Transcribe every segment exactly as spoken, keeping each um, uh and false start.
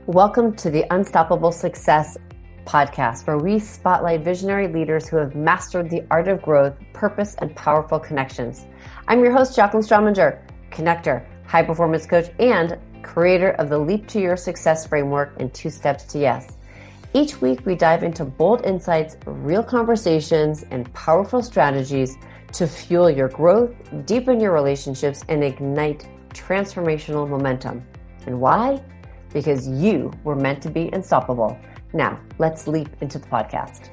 Welcome to the Unstoppable Success podcast, where we spotlight visionary leaders who have mastered the art of growth, purpose, and powerful connections. I'm your host, Jacqueline Strominger, connector, high performance coach, and creator of the Leap to Your Success framework and Two Steps to Yes. Each week, we dive into bold insights, real conversations, and powerful strategies to fuel your growth, deepen your relationships, and ignite transformational momentum. And why? Because you were meant to be unstoppable. Now, let's leap into the podcast.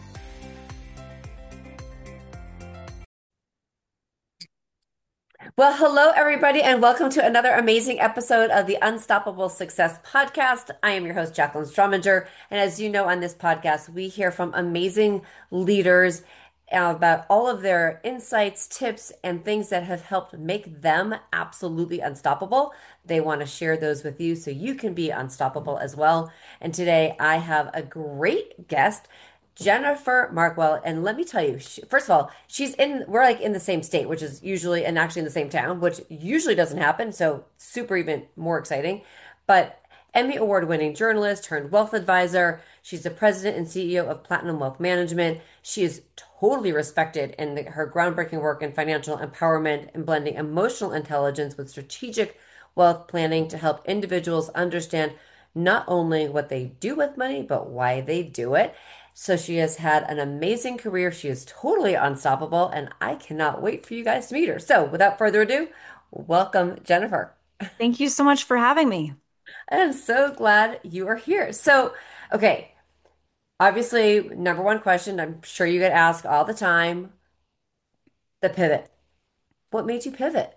Well, hello, everybody, and welcome to another amazing episode of the Unstoppable Success Podcast. I am your host, Jacqueline Strominger. And as you know, on this podcast, we hear from amazing leaders about all of their insights, tips, and things that have helped make them absolutely unstoppable. They want to share those with you so you can be unstoppable as well. And today I have a great guest, Jennifer Markwell. And let me tell you, she, first of all, she's in, we're like in the same state, which is usually, and actually in the same town, which usually doesn't happen. So super even more exciting. But Emmy Award winning journalist turned wealth advisor. She's the president and C E O of Platinum Wealth Management. She is totally respected in the, her groundbreaking work in financial empowerment and blending emotional intelligence with strategic wealth planning to help individuals understand not only what they do with money, but why they do it. So she has had an amazing career. She is totally unstoppable, and I cannot wait for you guys to meet her. So without further ado, welcome, Jennifer. Thank you so much for having me. I'm so glad you are here. So, okay, obviously, number one question I'm sure you get asked all the time, the pivot. What made you pivot?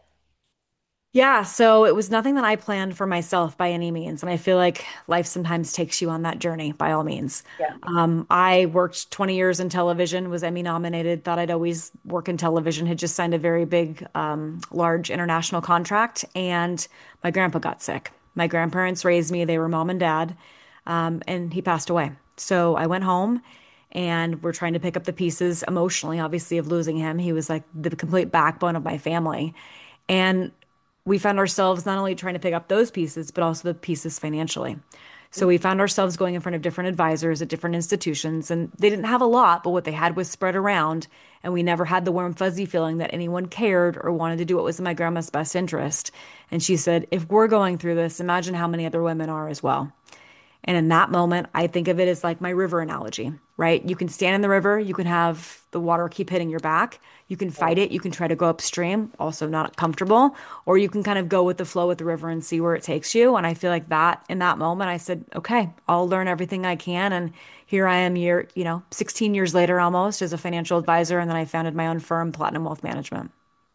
Yeah, so it was nothing that I planned for myself by any means. And I feel like life sometimes takes you on that journey by all means. Yeah. Um, I worked twenty years in television, was Emmy nominated, thought I'd always work in television, had just signed a very big, um, large international contract, and my grandpa got sick. My grandparents raised me, they were mom and dad, um, and he passed away. So I went home and we're trying to pick up the pieces emotionally, obviously, of losing him. He was like the complete backbone of my family. And we found ourselves not only trying to pick up those pieces, but also the pieces financially. So we found ourselves going in front of different advisors at different institutions, and they didn't have a lot, but what they had was spread around. And we never had the warm, fuzzy feeling that anyone cared or wanted to do what was in my grandma's best interest. And she said, if we're going through this, imagine how many other women are as well. And in that moment, I think of it as like my river analogy, right? You can stand in the river, you can have the water keep hitting your back, you can fight it, you can try to go upstream, also not comfortable, or you can kind of go with the flow with the river and see where it takes you. And I feel like that in that moment, I said, okay, I'll learn everything I can. And here I am, year, you know, sixteen years later almost as a financial advisor. And then I founded my own firm, Platinum Wealth Management.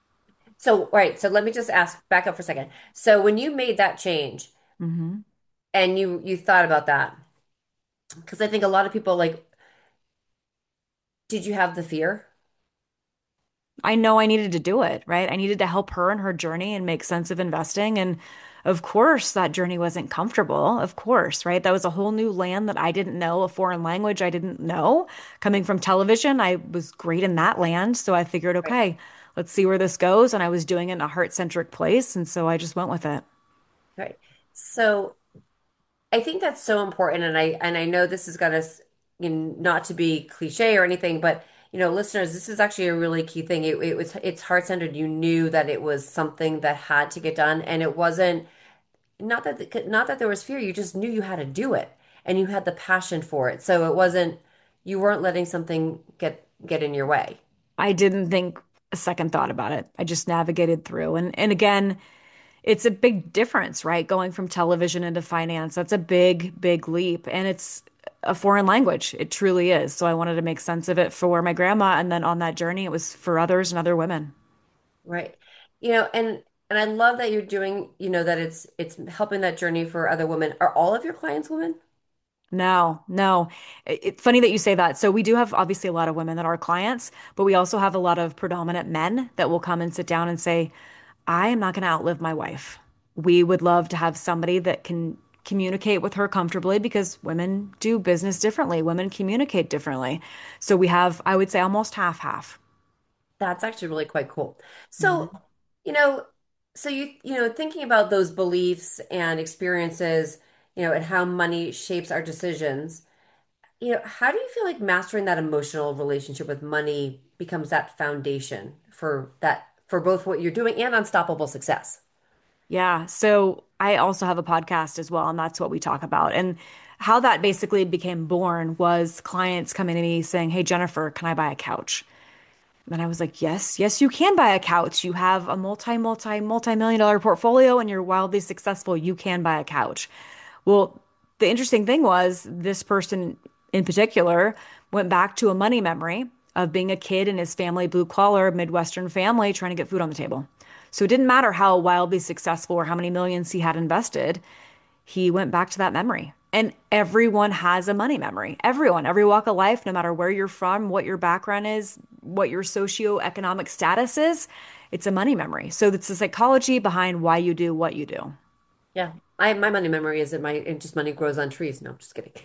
So, all right, so let me just ask back up for a second. So when you made that change hmm and you you thought about that, because I think a lot of people like, did you have the fear? I know I needed to do it, right? I needed to help her in her journey and make sense of investing. And of course, that journey wasn't comfortable. Of course, right? That was a whole new land that I didn't know, a foreign language I didn't know. Coming from television, I was great in that land. So I figured, Right. okay, let's see where this goes. And I was doing it in a heart-centric place. And so I just went with it. Right. So I think that's so important, and I and I know this is gonna, you know, not to be cliche or anything, but you know, listeners, this is actually a really key thing. It, it was it's heart-centered. You knew that it was something that had to get done, and it wasn't not that not that there was fear. You just knew you had to do it, and you had the passion for it. So it wasn't you weren't letting something get get in your way. I didn't think a second thought about it. I just navigated through. And and again, it's a big difference, right? Going from television into finance. That's a big, big leap. And it's a foreign language. It truly is. So I wanted to make sense of it for my grandma. And then on that journey, it was for others and other women. Right. You know, and and I love that you're doing, you know, that it's it's helping that journey for other women. Are all of your clients women? No, no. It- It's funny that you say that. So we do have obviously a lot of women that are clients, but we also have a lot of predominant men that will come and sit down and say, I am not going to outlive my wife. We would love to have somebody that can communicate with her comfortably because women do business differently. Women communicate differently. So we have, I would say, almost half half. That's actually really quite cool. So, Mhm. you know, so you you know, thinking about those beliefs and experiences, you know, and how money shapes our decisions. You know, how do you feel like mastering that emotional relationship with money becomes that foundation for that for both what you're doing and unstoppable success? Yeah. So I also have a podcast as well, and that's what we talk about. And how that basically became born was clients coming to me saying, "Hey, Jennifer, can I buy a couch?" And I was like, "Yes, yes, you can buy a couch. You have a multi, multi, multi-million dollar portfolio and you're wildly successful. You can buy a couch." Well, the interesting thing was this person in particular went back to a money memory of being a kid in his family, blue collar, Midwestern family, trying to get food on the table. So it didn't matter how wildly successful or how many millions he had invested, he went back to that memory. And everyone has a money memory. Everyone, every walk of life, no matter where you're from, what your background is, what your socioeconomic status is, it's a money memory. So it's the psychology behind why you do what you do. Yeah. I my money memory is that my it just money grows on trees. No, I'm just kidding.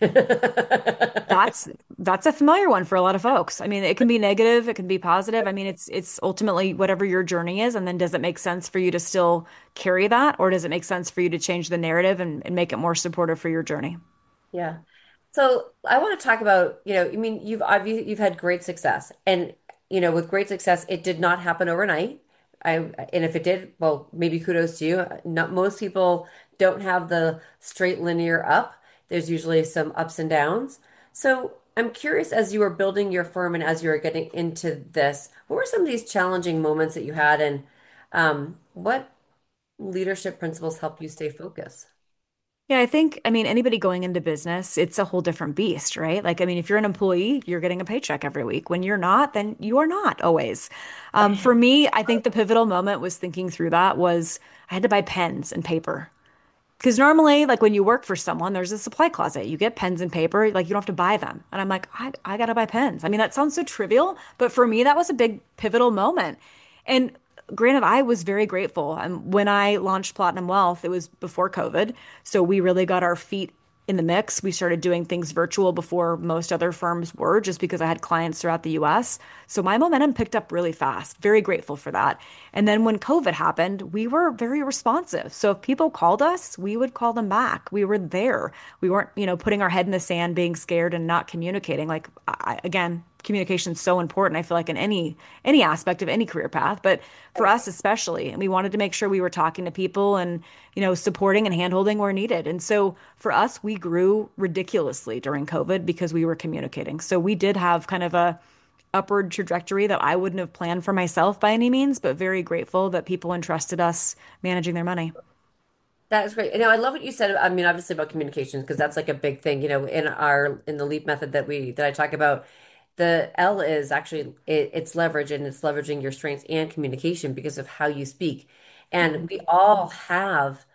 That's that's a familiar one for a lot of folks. I mean, it can be negative, it can be positive. I mean, it's it's ultimately whatever your journey is, and then does it make sense for you to still carry that, or does it make sense for you to change the narrative and, and make it more supportive for your journey? Yeah. So I want to talk about, you know, I mean, you've obviously you've had great success, and you know, with great success, it did not happen overnight. I and if it did, well, maybe kudos to you. Not most people don't have the straight linear up. There's usually some ups and downs. So I'm curious, as you were building your firm and as you were getting into this, what were some of these challenging moments that you had, and um, what leadership principles help you stay focused? Yeah, I think, I mean, anybody going into business, it's a whole different beast, right? Like, I mean, if you're an employee, you're getting a paycheck every week. When you're not, then you are not always. Um, for me, I think the pivotal moment was thinking through that was I had to buy pens and paper. Because normally, like when you work for someone, there's a supply closet. You get pens and paper, like you don't have to buy them. And I'm like, I, I gotta buy pens. I mean, that sounds so trivial, but for me, that was a big pivotal moment. And granted, I was very grateful. And when I launched Platinum Wealth, it was before COVID. So we really got our feet in the mix. We started doing things virtual before most other firms were, just because I had clients throughout the U S. So my momentum picked up really fast. Very grateful for that. And then when COVID happened, we were very responsive. So if people called us, we would call them back. We were there. We weren't, you know, putting our head in the sand, being scared and not communicating. Like, I, again, communication is so important. I feel like in any any aspect of any career path, but for us especially, and we wanted to make sure we were talking to people and you know supporting and handholding where needed. And so for us, we grew ridiculously during COVID because we were communicating. So we did have kind of a upward trajectory that I wouldn't have planned for myself by any means, but very grateful that people entrusted us managing their money. That is great. You know, I love what you said. I mean, obviously about communications, because that's like a big thing, you know, in our in the leap method that we that I talk about. The L is actually it, it's leverage, and it's leveraging your strengths and communication because of how you speak. And Mhm. we all have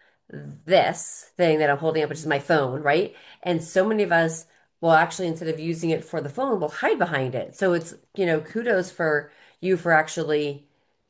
this thing that I'm holding up, which is my phone, right? And so many of us will actually, instead of using it for the phone, will hide behind it. So it's, you know, kudos for you for actually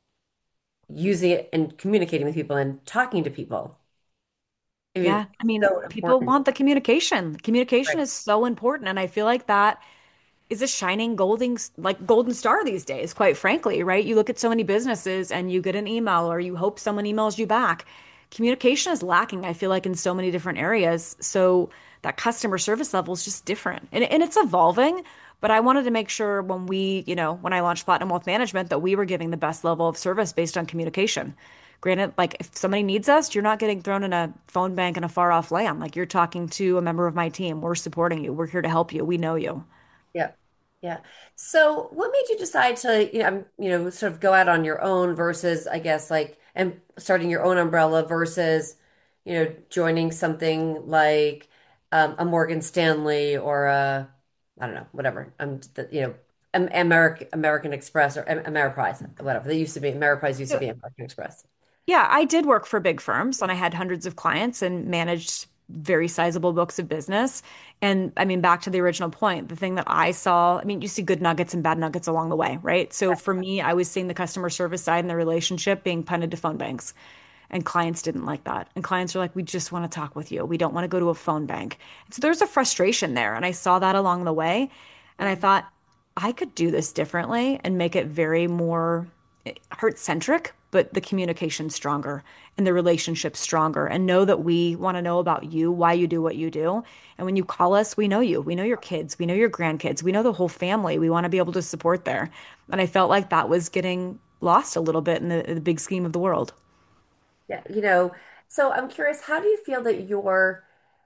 using it and communicating with people and talking to people. I mean, Yeah, I mean, so people important. want the communication. Communication Right. is so important, and I feel like that is a shining golden like golden star these days, quite frankly, right? You look at so many businesses and you get an email or you hope someone emails you back. Communication is lacking, I feel like, in so many different areas. So that customer service level is just different. And, and it's evolving, but I wanted to make sure when we, you know, when I launched Platinum Wealth Management, that we were giving the best level of service based on communication. Granted, like if somebody needs us, you're not getting thrown in a phone bank in a far off land. Like you're talking to a member of my team. We're supporting you. We're here to help you. We know you. Yeah. Yeah. So what made you decide to, you know, um, you know, sort of go out on your own versus, I guess, like, and starting your own umbrella versus, you know, joining something like um, a Morgan Stanley or a, I don't know, whatever, um, the, you know, Am American American Express or Am Ameriprise, whatever. They used to be Ameriprise used to be American Express. Yeah, I did work for big firms and I had hundreds of clients and managed very sizable books of business. And I mean, back to the original point, the thing that I saw, I mean, you see good nuggets and bad nuggets along the way, right? So for me, I was seeing the customer service side and the relationship being punted to phone banks. And clients didn't like that. And clients are like, we just want to talk with you. We don't want to go to a phone bank. And so there's a frustration there. And I saw that along the way. And I thought, I could do this differently and make it very more heart centric but the communication stronger and the relationship stronger. And know that we want to know about you, why you do what you do. And when you call us, we know you. We know your kids. We know your grandkids. We know the whole family. We want to be able to support there. And I felt like that was getting lost a little bit in the, the big scheme of the world. Yeah, you know, so I'm curious, how do you feel that your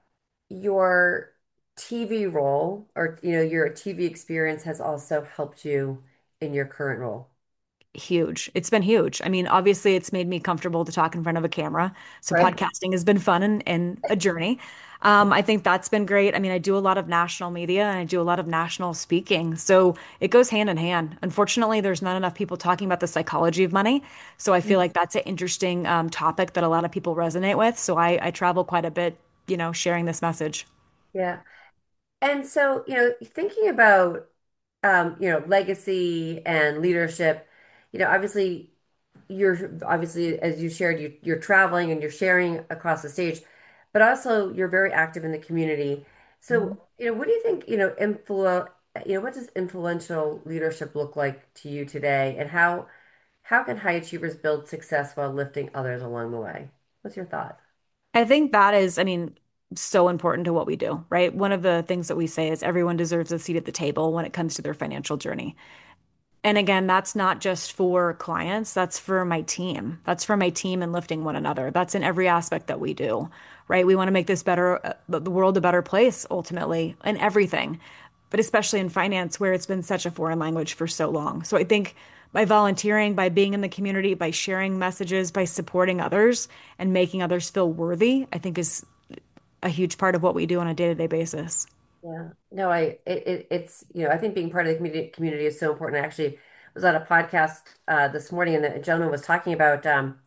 your T V role or you know your T V experience has also helped you in your current role, Huge. It's been huge. I mean, obviously, it's made me comfortable to talk in front of a camera. So right? podcasting has been fun and, and a journey. Um, I think that's been great. I mean, I do a lot of national media and I do a lot of national speaking. So it goes hand in hand. Unfortunately, there's not enough people talking about the psychology of money. So I feel like that's an interesting um, topic that a lot of people resonate with. So I, I travel quite a bit, you know, sharing this message. Yeah. And so, you know, thinking about um, you know, legacy and leadership, you know, obviously you're obviously as you shared, you you're traveling and you're sharing across the stage, but also you're very active in the community. So, you know, what do you think, you know, influ you know, what does influential leadership look like to you today? And how how can high achievers build success while lifting others along the way? What's your thought? I think that is, I mean, so important to what we do, right? One of the things that we say is everyone deserves a seat at the table when it comes to their financial journey. And again, that's not just for clients, that's for my team. That's for my team and lifting one another. That's in every aspect that we do, right? We want to make this better, uh, the world a better place ultimately in everything, but especially in finance where it's been such a foreign language for so long. So I think by volunteering, by being in the community, by sharing messages, by supporting others and making others feel worthy, I think is a huge part of what we do on a day-to-day basis. Yeah. No, I it, it it's you know, I think being part of the community community is so important. I actually was on a podcast uh this morning and the gentleman was talking about um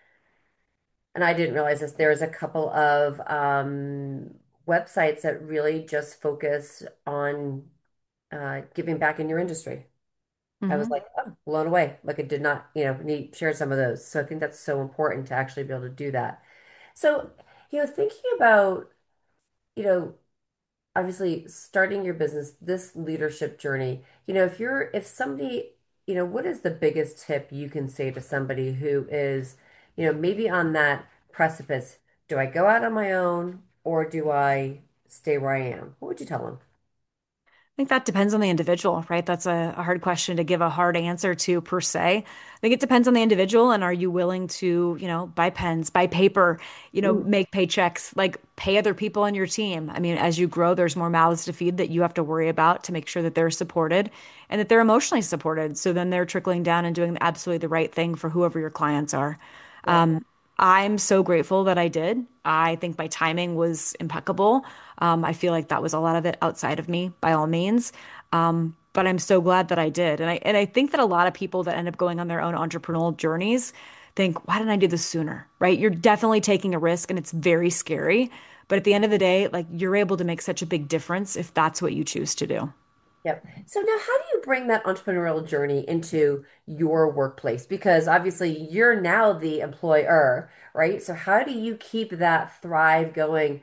and I didn't realize this, there's a couple of um websites that really just focus on uh giving back in your industry. I was Hmm. like, oh, blown away. Like I did not, you know, need shared some of those. So I think that's so important to actually be able to do that. So, you know, thinking about, you know, obviously starting your business, this leadership journey, you know, if you're, if somebody, you know, what is the biggest tip you can say to somebody who is, you know, maybe on that precipice? Do I go out on my own or do I stay where I am? What would you tell them? I think that depends on the individual, right? That's a, a hard question to give a hard answer to per se. I think it depends on the individual and are you willing to, you know, buy pens, buy paper, you know, Mm, make paychecks, like pay other people on your team. I mean, as you grow, there's more mouths to feed that you have to worry about to make sure that they're supported and that they're emotionally supported. So then they're trickling down and doing absolutely the right thing for whoever your clients are. yeah. I'm so grateful that I did. I think my timing was impeccable. Um, I feel like that was a lot of it outside of me, by all means. Um, but I'm so glad that I did. And I and I think that a lot of people that end up going on their own entrepreneurial journeys think, why didn't I do this sooner? Right? You're definitely taking a risk and it's very scary. But at the end of the day, like you're able to make such a big difference if that's what you choose to do. Yep. So now how do you bring that entrepreneurial journey into your workplace? Because obviously you're now the employer, right? So how do you keep that thrive going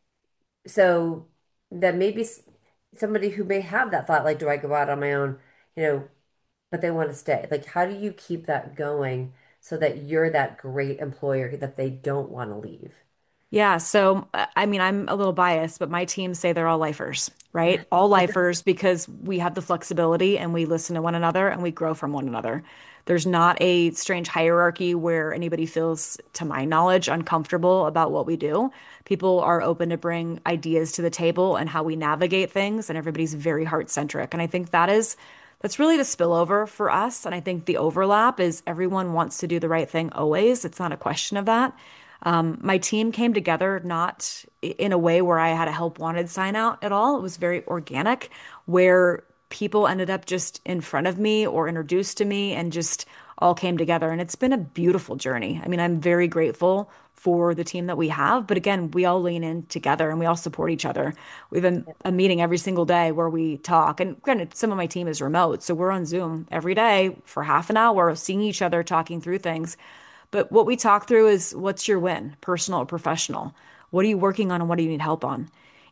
so that maybe s- somebody who may have that thought, like, do I go out on my own, you know, but they want to stay. Like, how do you keep that going so that you're that great employer that they don't want to leave? Yeah, so uh, I mean, I'm a little biased, but my team say they're all lifers, right? All lifers because we have the flexibility and we listen to one another and we grow from one another. There's not a strange hierarchy where anybody feels, to my knowledge, uncomfortable about what we do. People are open to bring ideas to the table and how we navigate things, and everybody's very heart-centric. And I think that is that's really the spillover for us. And I think the overlap is everyone wants to do the right thing always. It's not a question of that. Um, my team came together not in a way where I had a help wanted sign out at all. It was very organic, where people ended up just in front of me or introduced to me and just all came together. And it's been a beautiful journey. I mean, I'm very grateful for the team that we have. But again, we all lean in together and we all support each other. We have a, a meeting every single day where we talk. And granted, some of my team is remote. So we're on Zoom every day for half an hour, seeing each other, talking through things. But what we talk through is what's your win, personal or professional? What are you working on and what do you need help on?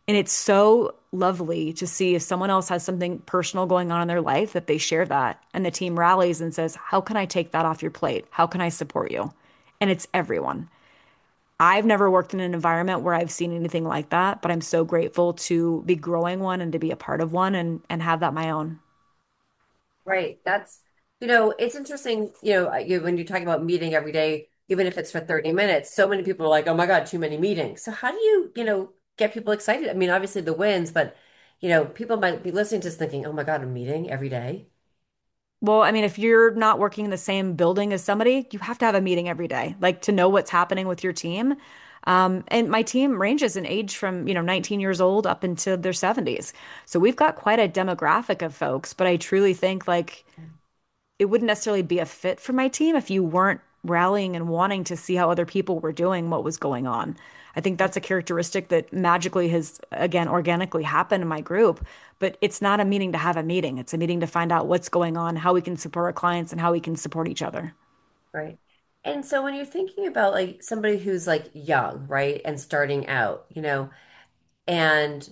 And it's so lovely to see if someone else has something personal going on in their life that they share that and the team rallies and says, "How can I take that off your plate? How can I support you?" And it's everyone. I've never worked in an environment where I've seen anything like that, but I'm so grateful to be growing one and to be a part of one and and have that my own. Right. That's, you know, it's interesting, you know, you, when you're talking about meeting every day, even if it's for thirty minutes, so many people are like, oh my God, too many meetings. So how do you, you know, get people excited? I mean, obviously the wins, but, you know, people might be listening to this thinking, oh my God, a meeting every day. Well, I mean, if you're not working in the same building as somebody, you have to have a meeting every day, like to know what's happening with your team. Um, and my team ranges in age from, you know, nineteen years old up into their seventies. So we've got quite a demographic of folks, but I truly think like it wouldn't necessarily be a fit for my team if you weren't rallying and wanting to see how other people were doing, what was going on. I think that's a characteristic that magically has, again, organically happened in my group. But it's not a meeting to have a meeting. It's a meeting to find out what's going on, how we can support our clients, and how we can support each other. Right. And so when you're thinking about like somebody who's like young, right, and starting out, you know, and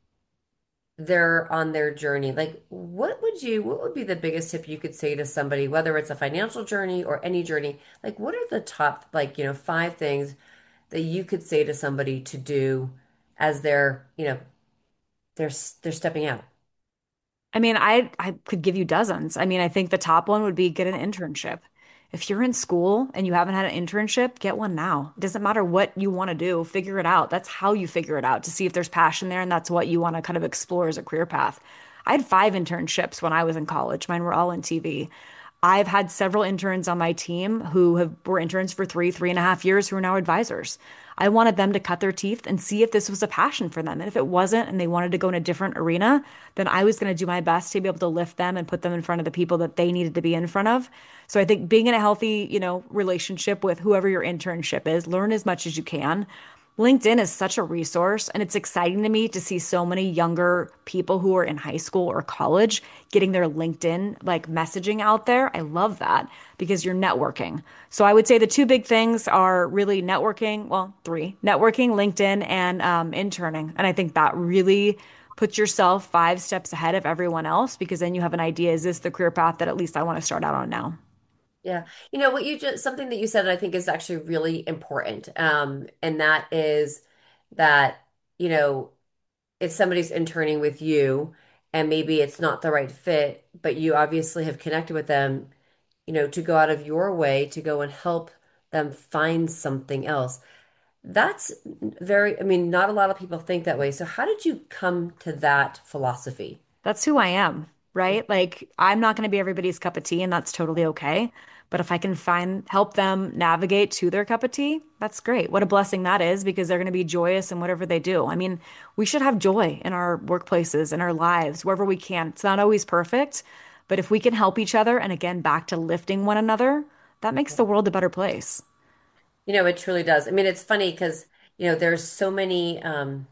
they're on their journey, like what would you, what would be the biggest tip you could say to somebody, whether it's a financial journey or any journey? Like what are the top, like, you know, five things that you could say to somebody to do as they're, you know, they're they're stepping out? I mean, I I could give you dozens. I mean, I think the top one would be get an internship. If you're in school and you haven't had an internship, get one now. It doesn't matter what you want to do, figure it out. That's how you figure it out to see if there's passion there and that's what you want to kind of explore as a career path. I had five internships when I was in college. Mine were all in T V. I've had several interns on my team who have were interns for three, three and a half years who are now advisors. I wanted them to cut their teeth and see if this was a passion for them. And if it wasn't and they wanted to go in a different arena, then I was going to do my best to be able to lift them and put them in front of the people that they needed to be in front of. So I think being in a healthy, you know, relationship with whoever your internship is, learn as much as you can. LinkedIn is such a resource, and it's exciting to me to see so many younger people who are in high school or college getting their LinkedIn like messaging out there. I love that because you're networking. So I would say the two big things are really networking, well, three, networking, LinkedIn, and um, interning. And I think that really puts yourself five steps ahead of everyone else because then you have an idea, is this the career path that at least I want to start out on now? Yeah. You know, what you just, something that you said, I think is actually really important. Um, and that is that, you know, if somebody's interning with you and maybe it's not the right fit, but you obviously have connected with them, you know, to go out of your way to go and help them find something else. That's very, I mean, not a lot of people think that way. So how did you come to that philosophy? That's who I am, right? Like, I'm not going to be everybody's cup of tea, and that's totally okay. But if I can find, help them navigate to their cup of tea, that's great. What a blessing that is because they're going to be joyous in whatever they do. I mean, we should have joy in our workplaces, in our lives, wherever we can. It's not always perfect, but if we can help each other, and again, back to lifting one another, that makes the world a better place. You know, it truly does. I mean, it's funny because, you know, there's so many, um,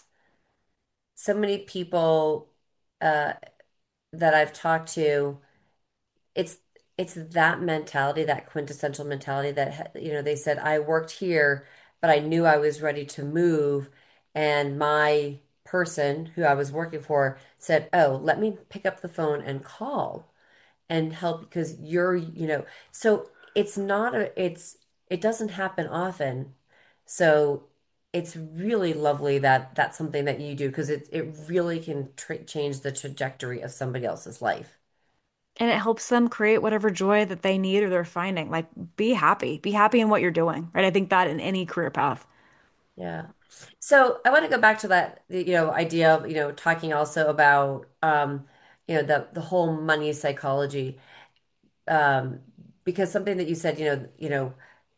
so many people uh, that I've talked to. It's it's that mentality, that quintessential mentality that, ha- you know, they said, I worked here, but I knew I was ready to move. And my person who I was working for said, oh, let me pick up the phone and call and help because you're, you know, so it's not a, it's, it doesn't happen often. So it's really lovely that that's something that you do because it, it really can tra change the trajectory of somebody else's life. And it helps them create whatever joy that they need or they're finding. Like, be happy, be happy in what you're doing, right? I think that in any career path. Yeah. So I want to go back to that, you know, idea of, you know, talking also about, um, you know, the the whole money psychology, um, because something that you said, you know, you know,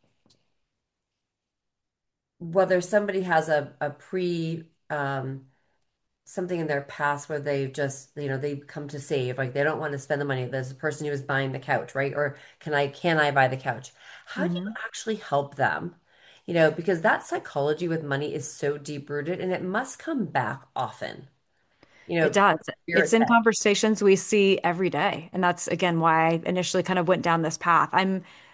whether somebody has a a pre, um, something in their past where they've just, you know, they come to save, like they don't want to spend the money. There's a person who is buying the couch, right? Or can I can I buy the couch? How do you Hmm. actually help them? You know, because that psychology with money is so deep rooted and it must come back often. You It know, does. It's spirits. in conversations we see every day. And that's again why I initially kind of went down this path. I'm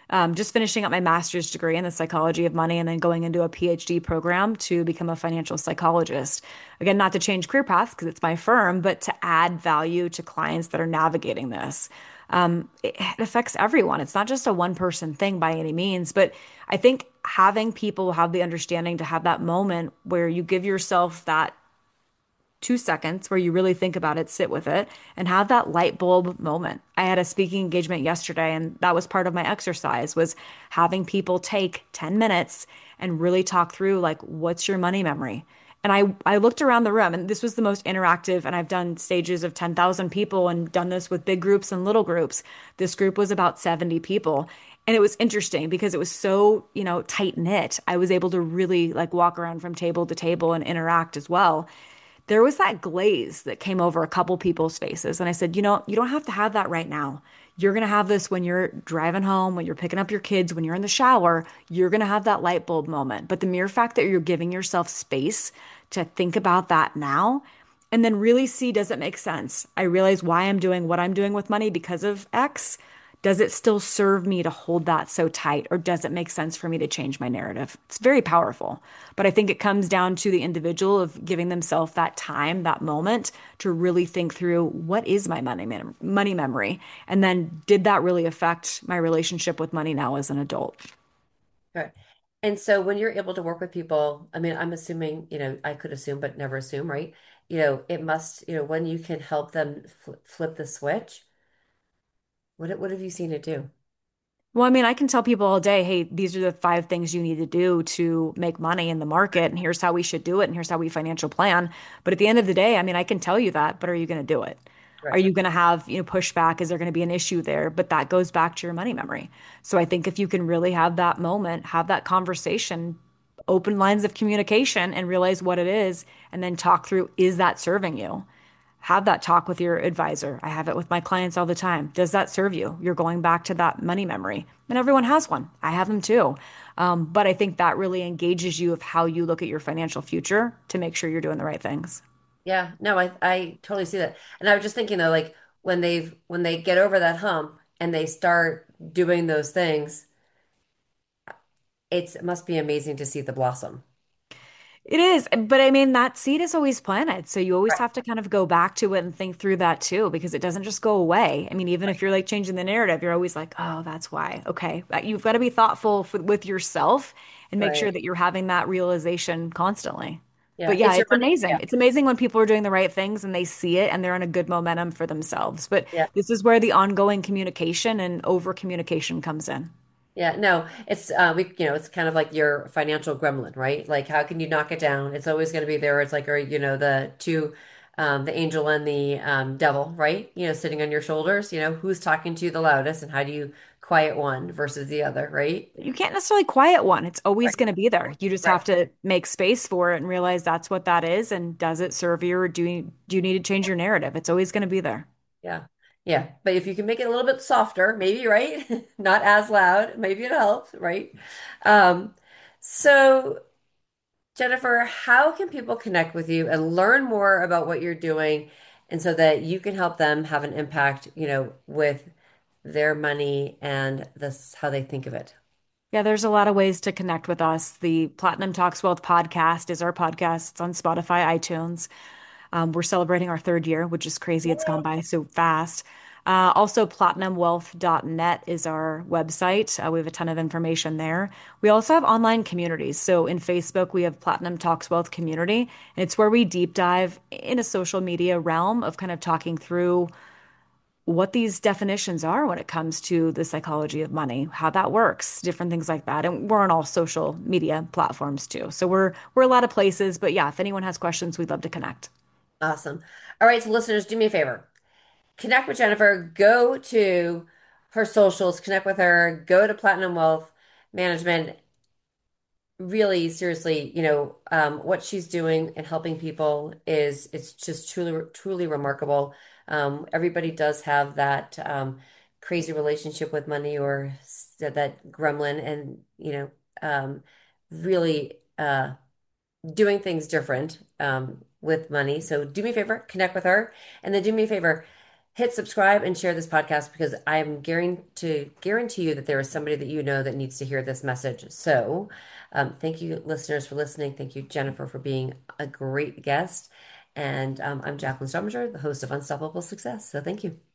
Um, just finishing up my master's degree in the psychology of money and then going into a PhD program to become a financial psychologist. Again, not to change career paths because it's my firm, but to add value to clients that are navigating this. Um, it, it affects everyone. It's not just a one person thing by any means, but I think having people have the understanding to have that moment where you give yourself that two seconds where you really think about it, sit with it, and have that light bulb moment. I had a speaking engagement yesterday, and that was part of my exercise was having people take ten minutes and really talk through like, what's your money memory? And I, I looked around the room, and this was the most interactive. And I've done stages of ten thousand people and done this with big groups and little groups. This group was about seventy people. And it was interesting because it was so, you know, tight knit. I was able to really like walk around from table to table and interact as well. There was that glaze that came over a couple people's faces. And I said, you know, you don't have to have that right now. You're going to have this when you're driving home, when you're picking up your kids, when you're in the shower. You're going to have that light bulb moment. But the mere fact that you're giving yourself space to think about that now and then really see, does it make sense? I realize why I'm doing what I'm doing with money because of X. Does it still serve me to hold that so tight, or does it make sense for me to change my narrative? It's very powerful. But I think it comes down to the individual of giving themselves that time, that moment to really think through what is my money mem money memory? And then did that really affect my relationship with money now as an adult? Right. And so when you're able to work with people, I mean, I'm assuming, you know, I could assume, but never assume, right? You know, it must, you know, when you can help them fl flip the switch, what what have you seen it do? Well, I mean, I can tell people all day, hey, these are the five things you need to do to make money in the market, and here's how we should do it, and here's how we financial plan. But at the end of the day, I mean, I can tell you that, but are you going to do it? Are Right. you going to have, you know, pushback? Is there going to be an issue there? But that goes back to your money memory. So I think if you can really have that moment, have that conversation, open lines of communication and realize what it is, and then talk through, is that serving you? Have that talk with your advisor. I have it with my clients all the time. Does that serve you? You're going back to that money memory. And everyone has one. I have them too. Um, but I think that really engages you of how you look at your financial future to make sure you're doing the right things. Yeah, no, I I totally see that. And I was just thinking though, like when they've when they get over that hump and they start doing those things, it's, it must be amazing to see the blossom. It is, but I mean, that seed is always planted. So you always Right. have to kind of go back to it and think through that too, because it doesn't just go away. I mean, even if you're like changing the narrative, you're always like, oh, that's why. Okay. But you've got to be thoughtful for, with yourself and make sure Right. that you're having that realization constantly. Yeah, But yeah, it's your it's money. amazing. Yeah. It's amazing when people are doing the right things and they see it and they're on a good momentum for themselves. But Yeah. this is where the ongoing communication and over communication comes in. Yeah, no, it's uh we you know, it's kind of like your financial gremlin, right? Like how can you knock it down? It's always going to be there. It's like or you know, the two um the angel and the um devil, right? You know, sitting on your shoulders, you know, who's talking to you the loudest and how do you quiet one versus the other, right? You can't necessarily quiet one. It's always Right. going to be there. You just Right. have to make space for it and realize that's what that is. And does it serve you, or do you, do you need to change your narrative? It's always going to be there. Yeah. Yeah. But if you can make it a little bit softer, maybe, right? Not as loud, maybe it helps, right? Um, so Jennifer, how can people connect with you and learn more about what you're doing and so that you can help them have an impact, you know, with their money and this how they think of it? Yeah, there's a lot of ways to connect with us. The Platinum Talks Wealth podcast is our podcast. It's on Spotify, iTunes. Um, we're celebrating our third year, which is crazy. It's gone by so fast. Uh, also, platinum wealth dot net is our website. Uh, we have a ton of information there. We also have online communities. So in Facebook, we have Platinum Talks Wealth Community, and it's where we deep dive in a social media realm of kind of talking through what these definitions are when it comes to the psychology of money, how that works, different things like that. And we're on all social media platforms too. So we're we're a lot of places, but yeah, if anyone has questions, we'd love to connect. Awesome. All right, so listeners, do me a favor. Connect with Jennifer, go to her socials, connect with her, go to Platinum Wealth Management. Really, seriously, you know, um, what she's doing and helping people is it's just truly, truly remarkable. Um, everybody does have that um, crazy relationship with money or s- that gremlin, and you know, um, really uh, doing things different um, with money. So do me a favor, connect with her, and then do me a favor. hit subscribe and share this podcast because I'm guaranteed to guarantee you that there is somebody that you know that needs to hear this message. So, um, thank you, listeners, for listening. Thank you, Jennifer, for being a great guest. And um, I'm Jacqueline Strominger, the host of Unstoppable Success. So, thank you.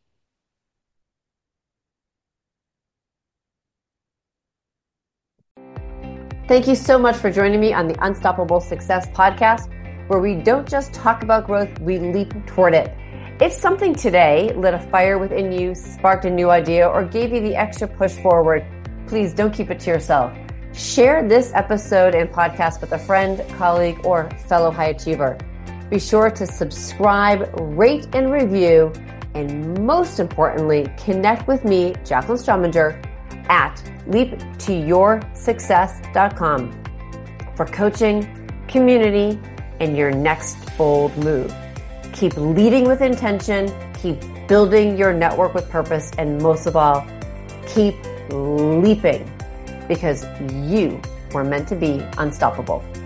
Thank you so much for joining me on the Unstoppable Success podcast, where we don't just talk about growth, we leap toward it. If something today lit a fire within you, sparked a new idea, or gave you the extra push forward, please don't keep it to yourself. Share this episode and podcast with a friend, colleague, or fellow high achiever. Be sure to subscribe, rate, and review, and most importantly, connect with me, Jacqueline Strominger, at leap to your success dot com for coaching, community, and your next bold move. Keep leading with intention, keep building your network with purpose, and most of all, keep leaping because you were meant to be unstoppable.